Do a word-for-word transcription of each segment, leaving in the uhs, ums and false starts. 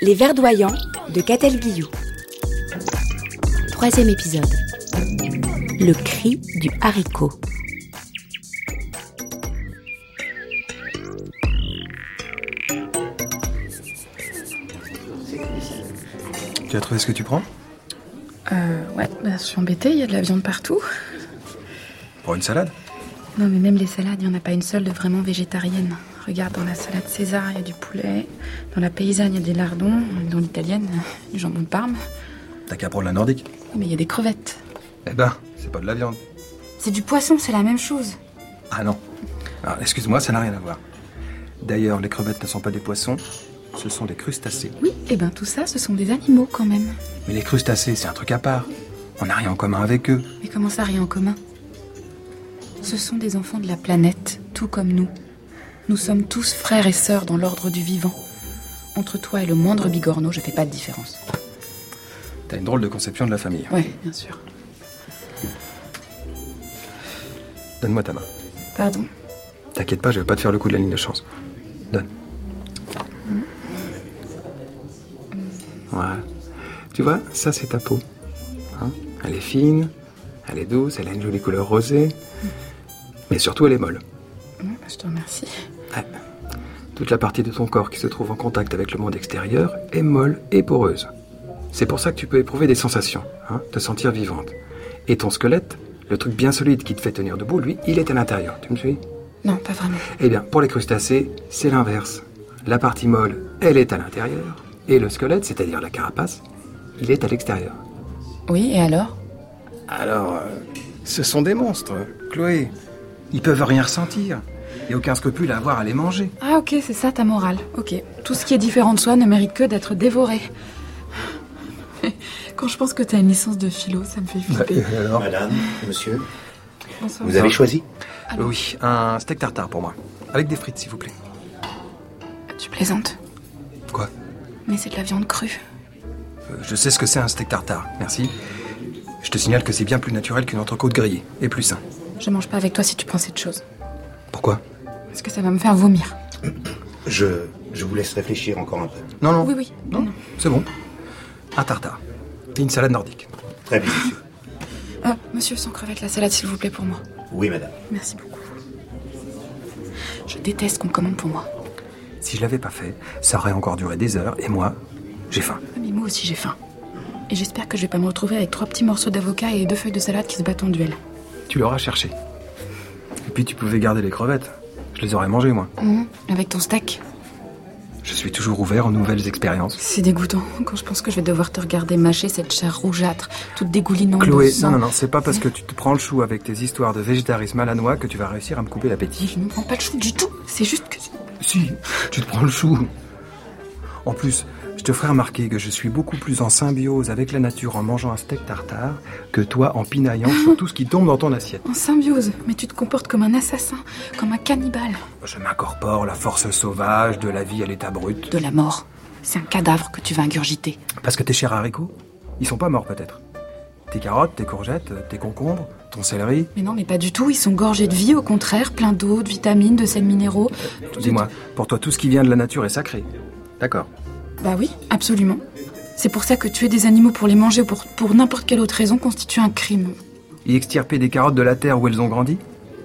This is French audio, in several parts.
Les Verdoyants de Catel Guillou. Troisième épisode. Le cri du haricot. Tu as trouvé ce que tu prends ? Euh, ouais, bah, je suis embêtée, il y a de la viande partout. Pour une salade ? Non, mais même les salades, il n'y en a pas une seule de vraiment végétarienne. Regarde, dans la salade César, il y a du poulet. Dans la paysanne, il y a des lardons. Dans l'italienne, du jambon de Parme. T'as qu'à prendre la nordique. Mais il y a des crevettes. Eh ben, c'est pas de la viande. C'est du poisson, c'est la même chose. Ah non. Alors, excuse-moi, ça n'a rien à voir. D'ailleurs, les crevettes ne sont pas des poissons, ce sont des crustacés. Oui, et ben tout ça, ce sont des animaux quand même. Mais les crustacés, c'est un truc à part. On n'a rien en commun avec eux. Mais comment ça, rien en commun ? Ce sont des enfants de la planète, tout comme nous. Nous sommes tous frères et sœurs dans l'ordre du vivant. Entre toi et le moindre bigorneau, je fais pas de différence. T'as une drôle de conception de la famille. Ouais, bien sûr. Donne-moi ta main. Pardon ? T'inquiète pas, je vais pas te faire le coup de la ligne de chance. Donne. Mmh. Voilà. Tu vois, ça c'est ta peau. Hein ? Elle est fine, elle est douce, elle a une jolie couleur rosée. Mmh. Mais surtout, elle est molle. Mmh, bah, je te remercie. Ouais. Toute la partie de ton corps qui se trouve en contact avec le monde extérieur est molle et poreuse. C'est pour ça que tu peux éprouver des sensations, hein, te sentir vivante. Et ton squelette, le truc bien solide qui te fait tenir debout, lui, il est à l'intérieur. Tu me suis ? Non, pas vraiment. Eh bien, pour les crustacés, c'est l'inverse. La partie molle, elle est à l'intérieur. Et le squelette, c'est-à-dire la carapace, il est à l'extérieur. Oui, et alors ? Alors, euh, ce sont des monstres, Chloé. Ils peuvent rien ressentir. Et aucun scrupule à avoir à les manger. Ah ok, c'est ça ta morale. Ok. Tout ce qui est différent de soi ne mérite que d'être dévoré. Quand je pense que t'as une licence de philo, ça me fait flipper. Bah, alors Madame, monsieur, Bonsoir. vous avez choisi ? Alors, Oui, un steak tartare pour moi. Avec des frites, s'il vous plaît. tu plaisantes ? Quoi ? Mais c'est de la viande crue. euh, Je sais ce que c'est un steak tartare, merci. Je te signale que c'est bien plus naturel qu'une entrecôte grillée, et plus sain. Je mange pas avec toi si tu prends cette chose. Pourquoi ? Parce que ça va me faire vomir. Je, je vous laisse réfléchir encore un peu. Non, non. Oui, oui. Non, non. c'est bon. Un tartare. Et une salade nordique. Très bien, monsieur. Ah, monsieur, sans crevette, la salade, s'il vous plaît, pour moi. Oui, madame. Merci beaucoup. Je déteste qu'on commande pour moi. Si je l'avais pas fait, ça aurait encore duré des heures, et moi, j'ai faim. Ah, mais moi aussi, j'ai faim. Et j'espère que je vais pas me retrouver avec trois petits morceaux d'avocat et deux feuilles de salade qui se battent en duel. Tu l'auras cherché. Et puis tu pouvais garder les crevettes. Je les aurais mangées, moi. Mmh, avec ton steak. Je suis toujours ouvert aux nouvelles expériences. C'est dégoûtant quand je pense que je vais devoir te regarder mâcher cette chair rougeâtre, toute dégoulinante. Chloé, de sang. non, non, non, c'est pas parce que tu te prends le chou avec tes histoires de végétarisme à la noix que tu vas réussir à me couper l'appétit. Je ne prends pas le chou du tout. C'est juste que... Si, tu te prends le chou. En plus, je te ferai remarquer que je suis beaucoup plus en symbiose avec la nature en mangeant un steak tartare que toi en pinaillant sur tout ce qui tombe dans ton assiette. En symbiose, mais tu te comportes comme un assassin, comme un cannibale. Je m'incorpore la force sauvage de la vie à l'état brut. De la mort. C'est un cadavre que tu vas ingurgiter. Parce que tes chers haricots, ils sont pas morts peut-être. Tes carottes, tes courgettes, tes concombres, ton céleri. Mais non, mais pas du tout. Ils sont gorgés de vie, au contraire, plein d'eau, de vitamines, de sels minéraux. Dis-moi, pour toi tout ce qui vient de la nature est sacré. D'accord. Bah oui, absolument. C'est pour ça que tuer des animaux pour les manger ou pour, pour n'importe quelle autre raison constitue un crime. Y extirper des carottes de la terre où elles ont grandi ?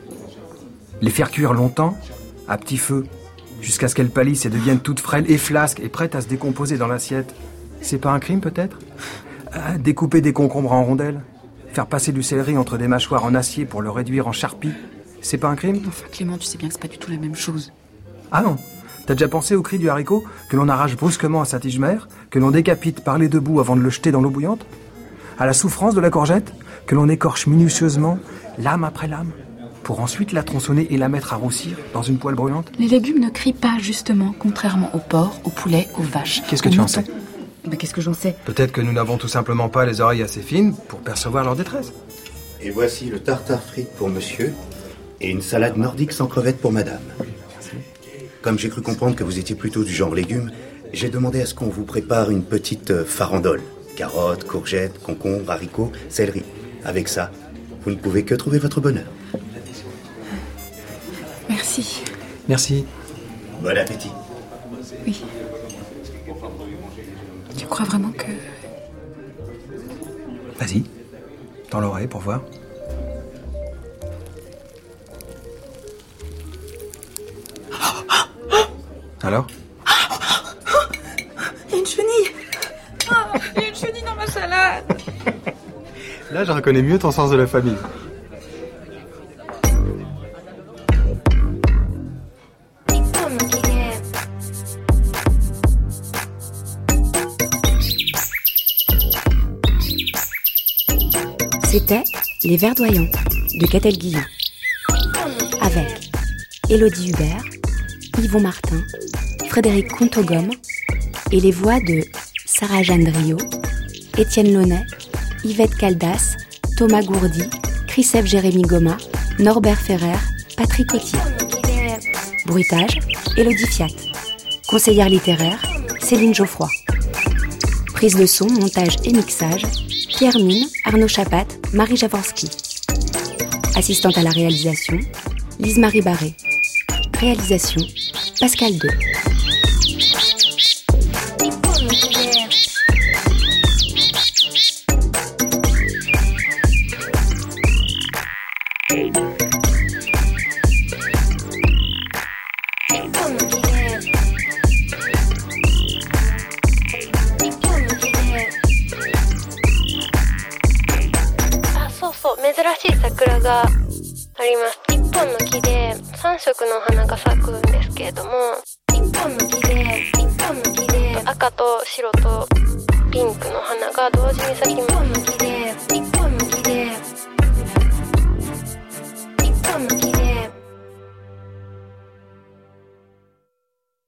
Les faire cuire longtemps, à petit feu, jusqu'à ce qu'elles pâlissent et deviennent toutes frêles et flasques et prêtes à se décomposer dans l'assiette. C'est pas un crime peut-être ? Ah, découper des concombres en rondelles ? Faire passer du céleri entre des mâchoires en acier pour le réduire en charpie ? C'est pas un crime ? Enfin, Clément, tu sais bien que c'est pas du tout la même chose. Ah non ? T'as déjà pensé au cri du haricot que l'on arrache brusquement à sa tige mère, que l'on décapite par les deux bouts avant de le jeter dans l'eau bouillante ? À la souffrance de la courgette, que l'on écorche minutieusement, lame après lame, pour ensuite la tronçonner et la mettre à roussir dans une poêle brûlante ? Les légumes ne crient pas, justement, contrairement au porc, au poulet, aux vaches. Qu'est-ce que aux tu en moutons. sais ? Bah, qu'est-ce que j'en sais ? Peut-être que nous n'avons tout simplement pas les oreilles assez fines pour percevoir leur détresse. Et voici le tartare frites pour monsieur et une salade nordique sans crevettes pour madame. Comme j'ai cru comprendre que vous étiez plutôt du genre légumes, j'ai demandé à ce qu'on vous prépare une petite farandole. Carottes, courgettes, concombres, haricots, céleri. Avec ça, vous ne pouvez que trouver votre bonheur. Merci. Merci. Bon appétit. Oui. crois vraiment que... Vas-y, tends l'oreille pour voir. Alors ? Il y a une chenille. Oh, il y a une chenille dans ma salade. Là, je reconnais mieux ton sens de la famille. C'était Les Verdoyants de Catel Guillon, avec Élodie Hubert, Yvon Martin, Frédéric Contogom et les voix de Sarah-Jeanne Driot, Étienne Launay, Yvette Caldas, Thomas Gourdy, Christophe Jérémy Goma, Norbert Ferrer, Patrick Coty. Bruitage, Élodie Fiat. Conseillère littéraire, Céline Geoffroy. Prise de son, montage et mixage, Pierre Mine, Arnaud Chapat, Marie Jaworski. Assistante à la réalisation, Lise-Marie Barré. Réalisation, Pascal deux. さんしょくの花が咲くんですけれども、いっぽんの木で、いっぽんの木で赤と白とピンクの花が同時に咲きます。